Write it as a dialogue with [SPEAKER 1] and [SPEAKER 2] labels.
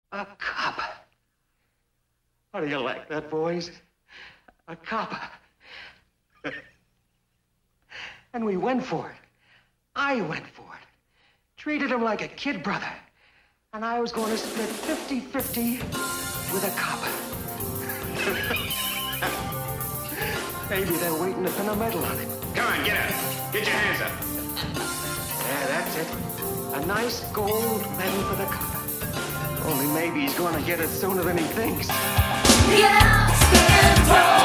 [SPEAKER 1] A copper. How do you like that, boys? A copper. And we went for it. I went for it. Treated him like a kid brother. And I was going to split 50-50 with a copper. Maybe they're waiting to pin a medal on him.
[SPEAKER 2] Come on, get up. Get your hands up.
[SPEAKER 1] Yeah, that's it. A nice gold medal for the copper. Only maybe he's going to get it sooner than he thinks.
[SPEAKER 3] Yeah, stand tall.